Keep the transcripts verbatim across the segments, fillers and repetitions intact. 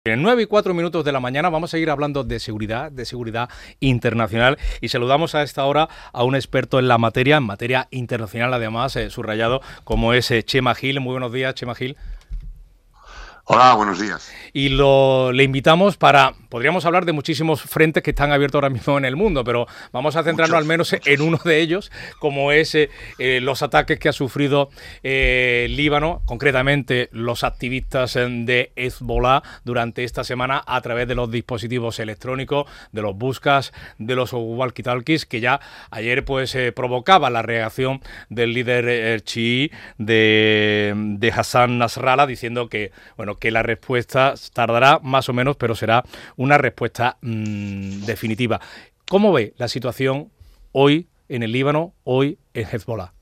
En nueve y cuatro minutos de la mañana vamos a seguir hablando de seguridad, de seguridad internacional, y saludamos a esta hora a un experto en la materia, en materia internacional además, eh, subrayado, como es eh, Chema Gil. Muy buenos días, Chema Gil. Hola, buenos días. Y lo, le invitamos para, podríamos hablar de muchísimos frentes que están abiertos ahora mismo en el mundo, pero vamos a centrarnos al Muchos, menos en muchos. uno de ellos, como es eh, eh, los ataques que ha sufrido eh, Líbano, concretamente los activistas de Hezbollah durante esta semana a través de los dispositivos electrónicos, de los buscas, de los walkie-talkies, que ya ayer pues eh, provocaba la reacción del líder eh, chií de, de Hassan Nasrallah, diciendo que, bueno, que la respuesta tardará más o menos, pero será una respuesta mmm, definitiva. ¿Cómo ve la situación hoy en el Líbano, hoy en Hezbollah?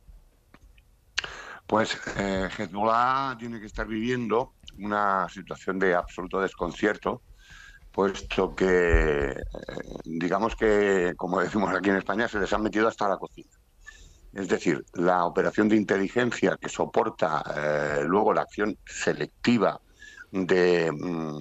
Pues eh, Hezbollah tiene que estar viviendo una situación de absoluto desconcierto, puesto que, eh, digamos que, como decimos aquí en España, se les han metido hasta la cocina. Es decir, la operación de inteligencia que soporta eh, luego la acción selectiva de, mmm,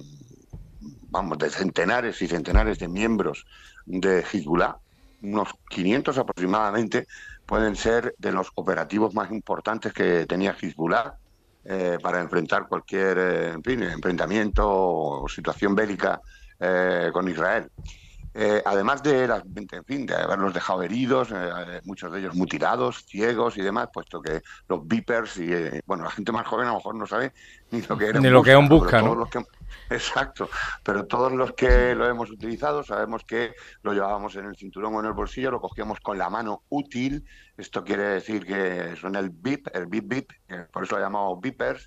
vamos, de centenares y centenares de miembros de Hezbollah, unos quinientos aproximadamente, pueden ser de los operativos más importantes que tenía Hezbollah eh, para enfrentar cualquier eh, en fin, enfrentamiento o situación bélica eh, con Israel. Eh, además de, las, en fin, de haberlos dejado heridos, eh, muchos de ellos mutilados, ciegos y demás, puesto que los beepers y, eh, bueno, la gente más joven a lo mejor no sabe ni lo que De eran lo que aún buscas, ¿no? Pero busca, todos ¿no? los que... Exacto, pero todos los que lo hemos utilizado sabemos que lo llevábamos en el cinturón o en el bolsillo, lo cogíamos con la mano útil. Esto quiere decir que suena el beep, el beep beep, que por eso lo llamamos beepers.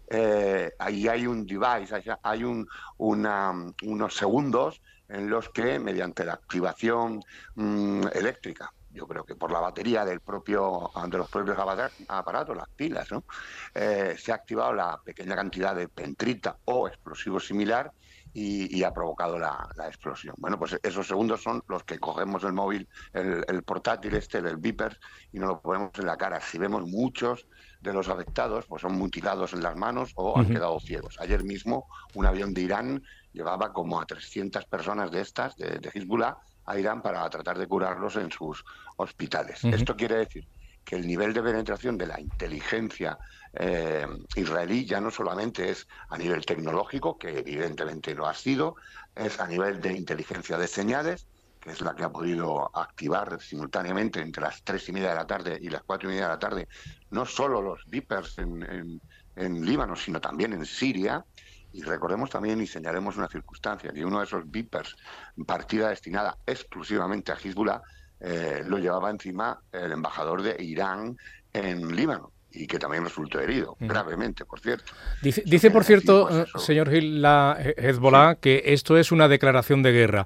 Eh, ahí hay un device, hay, hay un, una, unos segundos en los que, mediante la activación mmm, eléctrica, yo creo que por la batería del propio, de los propios aparatos, las pilas, ¿no? Eh, se ha activado la pequeña cantidad de pentrita o explosivo similar y, y ha provocado la, la explosión. Bueno, pues esos segundos son los que cogemos el móvil, el, el portátil este del beeper, y nos lo ponemos en la cara. Si vemos muchos de los afectados, pues son mutilados en las manos o han Uh-huh. quedado ciegos. Ayer mismo un avión de Irán llevaba como a trescientas personas de estas, de, de Hezbollah, a Irán para tratar de curarlos en sus hospitales. Uh-huh. Esto quiere decir que el nivel de penetración de la inteligencia eh, israelí ya no solamente es a nivel tecnológico, que evidentemente lo ha sido, es a nivel de inteligencia de señales, que es la que ha podido activar simultáneamente entre las tres y media de la tarde y las cuatro y media de la tarde, no solo los beepers en, en, en Líbano, sino también en Siria. Y recordemos también y señalemos una circunstancia, que uno de esos beepers, partida destinada exclusivamente a Hezbollah, eh, lo llevaba encima el embajador de Irán en Líbano, y que también resultó herido, Uh-huh. gravemente, por cierto. Dice, Eso dice, quiere por decir, cierto, pues eh, eso, señor Gil, la sí. Hezbollah, que esto es una declaración de guerra.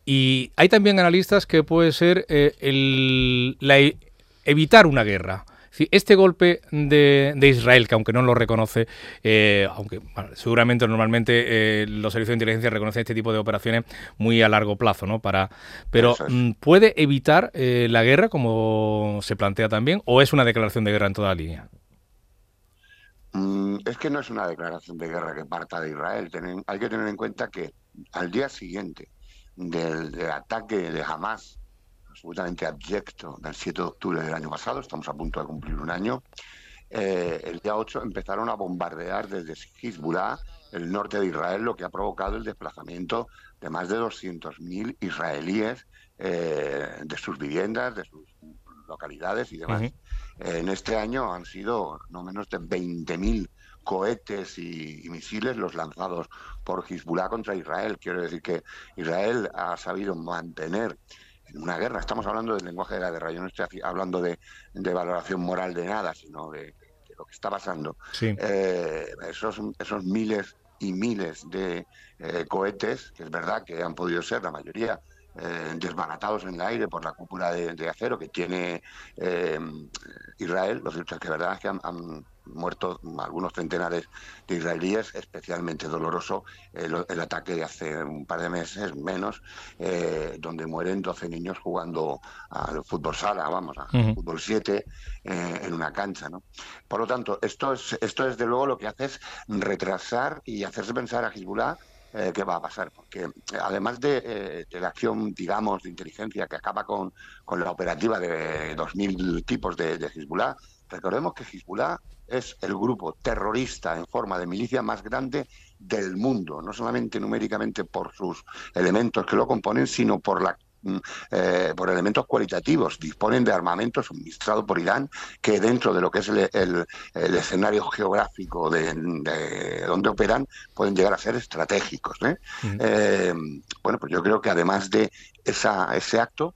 Y hay también analistas que puede ser eh, el, la, evitar una guerra. Este golpe de, de Israel, que aunque no lo reconoce, eh, aunque bueno, seguramente normalmente eh, los servicios de inteligencia reconocen este tipo de operaciones muy a largo plazo, ¿no? Para, pero Eso es. mm, ¿puede evitar eh, la guerra, como se plantea también, o es una declaración de guerra en toda la línea? Mm, es que no es una declaración de guerra que parta de Israel. Tienen, hay que tener en cuenta que al día siguiente del, del ataque de Hamas, absolutamente abyecto, del siete de octubre del año pasado, estamos a punto de cumplir un año, eh, el día ocho empezaron a bombardear desde Hezbollah el norte de Israel, lo que ha provocado el desplazamiento de más de doscientos mil israelíes eh, de sus viviendas, de sus localidades y Uh-huh. demás. Eh, en este año han sido no menos de veinte mil cohetes y, y misiles los lanzados por Hezbollah contra Israel. Quiero decir que Israel ha sabido mantener en una guerra, estamos hablando del lenguaje de la guerra, yo no estoy hablando de, de valoración moral de nada, sino de, de lo que está pasando. Sí. Eh, esos, esos miles y miles de eh, cohetes, que es verdad que han podido ser la mayoría eh, desbaratados en el aire por la cúpula de, de acero que tiene eh, Israel, lo cierto es que es verdad que han, han muerto algunos centenares de israelíes, especialmente doloroso el, el ataque de hace un par de meses, menos, eh, donde mueren doce niños jugando al fútbol sala, vamos, a Uh-huh. fútbol siete eh, en una cancha, ¿no? Por lo tanto, esto es, esto desde luego lo que hace es retrasar y hacerse pensar a Hezbollah eh, qué va a pasar, porque además de, eh, de la acción, digamos, de inteligencia que acaba con, con la operativa de dos mil tipos de, de Hezbollah, recordemos que Hezbollah es el grupo terrorista en forma de milicia más grande del mundo, no solamente numéricamente por sus elementos que lo componen, sino por la Eh, por elementos cualitativos. Disponen de armamento suministrado por Irán que dentro de lo que es el, el, el escenario geográfico de, de donde operan pueden llegar a ser estratégicos, ¿eh? Uh-huh. Eh, bueno, pues yo creo que además de esa, ese acto,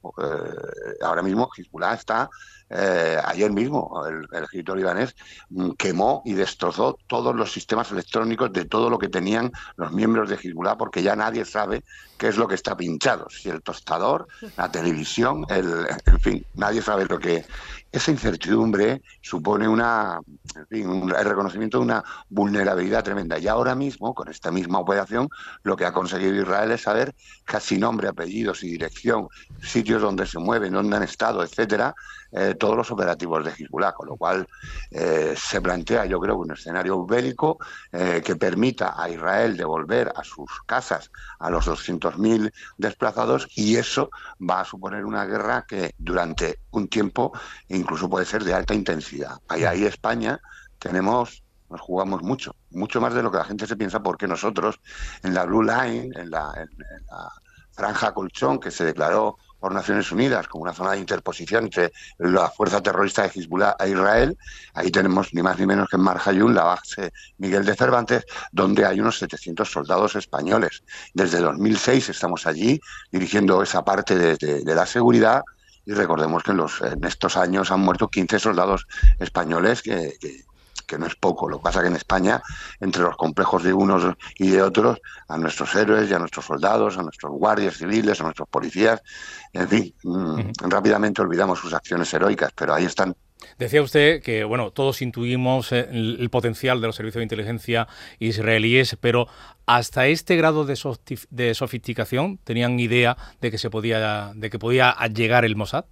eh, ahora mismo Hezbollah está Eh, ayer mismo el, el ejército libanés mm, quemó y destrozó todos los sistemas electrónicos de todo lo que tenían los miembros de Hezbollah, porque ya nadie sabe qué es lo que está pinchado, si el tostador, la televisión, el, en fin, nadie sabe lo que... Esa incertidumbre supone una, en fin, un, el reconocimiento de una vulnerabilidad tremenda. Y ahora mismo, con esta misma operación, lo que ha conseguido Israel es saber casi nombre, apellidos y dirección, sitios donde se mueven, donde han estado, etcétera, eh, todos los operativos de Hezbollah, con lo cual eh, se plantea, yo creo, un escenario bélico eh, que permita a Israel devolver a sus casas a los doscientos mil desplazados, y eso va a suponer una guerra que durante un tiempo incluso puede ser de alta intensidad. Ahí, ahí España tenemos, nos jugamos mucho, mucho más de lo que la gente se piensa, porque nosotros en la Blue Line, en la, en, en la franja colchón que se declaró por Naciones Unidas como una zona de interposición entre la fuerza terrorista de Hezbollah e Israel, ahí tenemos ni más ni menos que en Mar Hayun la base Miguel de Cervantes, donde hay unos setecientos soldados españoles. Desde dos mil seis estamos allí dirigiendo esa parte de, de, de la seguridad, y recordemos que en, los, en estos años han muerto quince soldados españoles, que, que, que no es poco. Lo que pasa que en España, entre los complejos de unos y de otros, a nuestros héroes y a nuestros soldados, a nuestros guardias civiles, a nuestros policías, en fin, uh-huh. rápidamente olvidamos sus acciones heroicas, pero ahí están. Decía usted que, bueno, todos intuimos el, el potencial de los servicios de inteligencia israelíes, pero hasta este grado de, softif- de sofisticación, ¿tenían idea de que se podía, de que podía llegar el Mossad?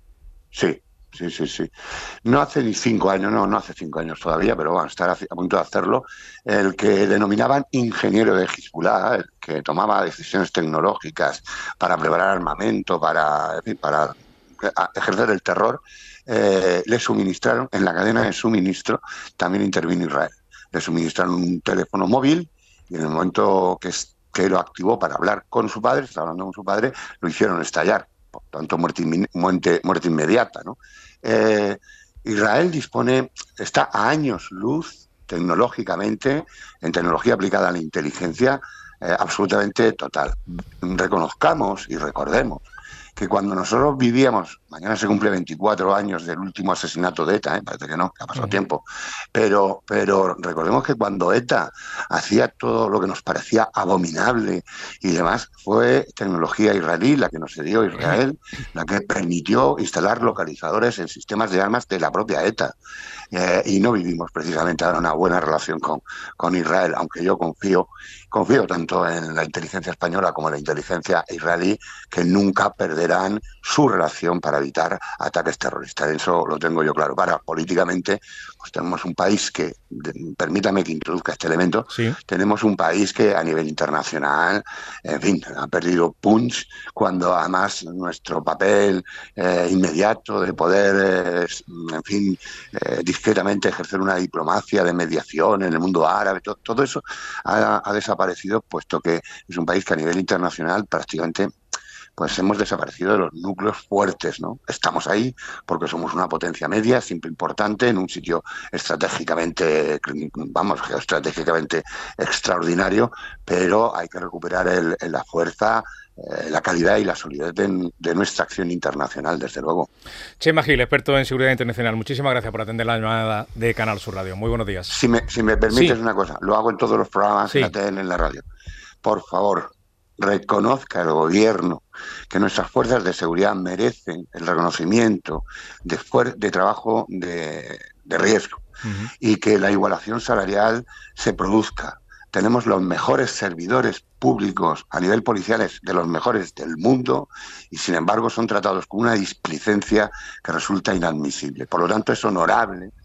Sí, sí, sí, sí. No hace ni cinco años, no, no hace cinco años todavía, pero van a estar a, a punto de hacerlo, el que denominaban ingeniero de Hezbollah, el que tomaba decisiones tecnológicas para preparar armamento, para, en fin, para ejercer el terror. Eh, le suministraron, en la cadena de suministro también intervino Israel. Le suministraron un teléfono móvil, y en el momento que, que lo activó para hablar con su padre, estaba hablando con su padre, lo hicieron estallar. Por tanto, muerte, muerte, muerte inmediata, ¿no? Eh, Israel dispone, está a años luz tecnológicamente, en tecnología aplicada a la inteligencia, eh, absolutamente total. Reconozcamos y recordemos que cuando nosotros vivíamos, mañana se cumple veinticuatro años del último asesinato de ETA, ¿eh? Parece que no, que ha pasado uh-huh. tiempo, pero, pero recordemos que cuando ETA hacía todo lo que nos parecía abominable y demás, fue tecnología israelí la que nos dio Israel, la que permitió instalar localizadores en sistemas de armas de la propia ETA. Eh, y no vivimos precisamente ahora una buena relación con, con Israel, aunque yo confío, confío tanto en la inteligencia española como en la inteligencia israelí, que nunca perderán su relación para evitar ataques terroristas. Eso lo tengo yo claro. Para políticamente, pues tenemos un país que, de, permítame que introduzca este elemento, ¿sí? Tenemos un país que a nivel internacional, en fin, ha perdido punch, cuando además nuestro papel eh, inmediato de poder, eh, en fin, eh, discretamente ejercer una diplomacia de mediación en el mundo árabe, todo, todo eso ha, ha desaparecido, puesto que es un país que a nivel internacional prácticamente pues hemos desaparecido de los núcleos fuertes, ¿no? Estamos ahí porque somos una potencia media, siempre importante, en un sitio estratégicamente, vamos, geoestratégicamente extraordinario, pero hay que recuperar el, la fuerza, eh, la calidad y la solidez de, de nuestra acción internacional, desde luego. Chema Gil, experto en seguridad internacional, muchísimas gracias por atender la llamada de Canal Sur Radio. Muy buenos días. Si me, si me permites sí. una cosa, lo hago en todos los programas, sí. en la T N, en la radio. Por favor, reconozca el gobierno que nuestras fuerzas de seguridad merecen el reconocimiento de, de trabajo de, de riesgo uh-huh. y que la igualación salarial se produzca. Tenemos los mejores servidores públicos a nivel policiales, de los mejores del mundo, y sin embargo son tratados con una displicencia que resulta inadmisible. Por lo tanto, es honorable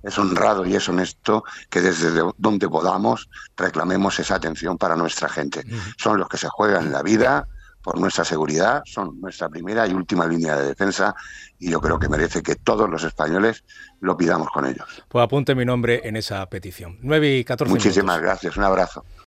es honrado y es honesto que desde donde podamos reclamemos esa atención para nuestra gente. Uh-huh. Son los que se juegan la vida por nuestra seguridad, son nuestra primera y última línea de defensa, y yo creo que merece que todos los españoles lo pidamos con ellos. Pues apunte mi nombre en esa petición. nueve y catorce Muchísimas minutos. gracias, un abrazo.